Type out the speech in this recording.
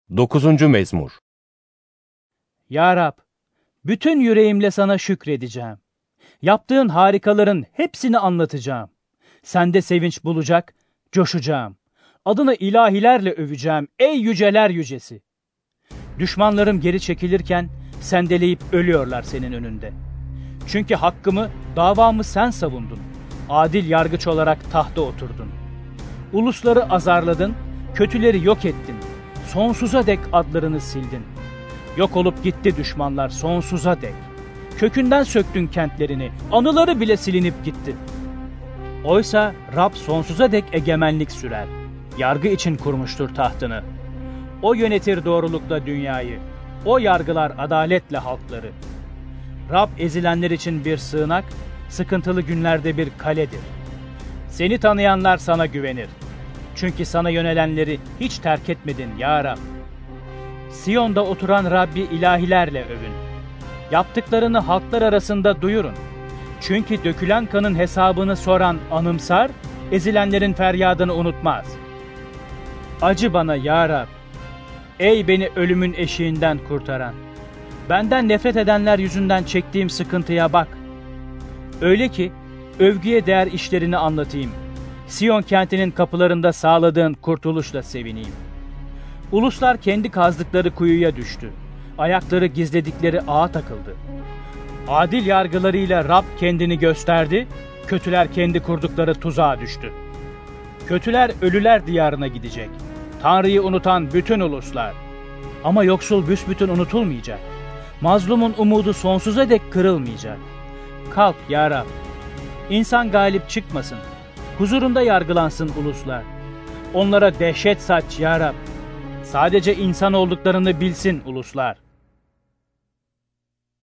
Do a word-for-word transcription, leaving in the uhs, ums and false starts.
dokuzuncu Mezmur. Ya Rab, bütün yüreğimle sana şükredeceğim. Yaptığın harikaların hepsini anlatacağım. Sende sevinç bulacak, coşacağım. Adını ilahilerle öveceğim, ey yüceler yücesi. Düşmanlarım geri çekilirken sendeleyip ölüyorlar senin önünde. Çünkü hakkımı, davamı sen savundun. Adil yargıç olarak tahta oturdun. Ulusları azarladın, kötüleri yok ettin. Sonsuza dek adlarını sildin. Yok olup gitti düşmanlar sonsuza dek. Kökünden söktün kentlerini, anıları bile silinip gitti. Oysa Rab sonsuza dek egemenlik sürer. Yargı için kurmuştur tahtını. O yönetir doğrulukla dünyayı. O yargılar adaletle halkları. Rab ezilenler için bir sığınak, sıkıntılı günlerde bir kaledir. Seni tanıyanlar sana güvenir. Çünkü sana yönelenleri hiç terk etmedin ya Rab. Siyon'da oturan Rabbi ilahilerle övün. Yaptıklarını halklar arasında duyurun. Çünkü dökülen kanın hesabını soran anımsar, ezilenlerin feryadını unutmaz. Acı bana ya Rab. Ey beni ölümün eşiğinden kurtaran. Benden nefret edenler yüzünden çektiğim sıkıntıya bak. Öyle ki övgüye değer işlerini anlatayım. Siyon kentinin kapılarında sağladığın kurtuluşla sevineyim. Uluslar kendi kazdıkları kuyuya düştü. Ayakları gizledikleri ağa takıldı. Adil yargılarıyla Rab kendini gösterdi, kötüler kendi kurdukları tuzağa düştü. Kötüler ölüler diyarına gidecek. Tanrı'yı unutan bütün uluslar. Ama yoksul büsbütün unutulmayacak. Mazlumun umudu sonsuza dek kırılmayacak. Kalk ya Rab. İnsan galip çıkmasın. Huzurunda yargılansın uluslar. Onlara dehşet saç ya Rab. Sadece insan olduklarını bilsin uluslar.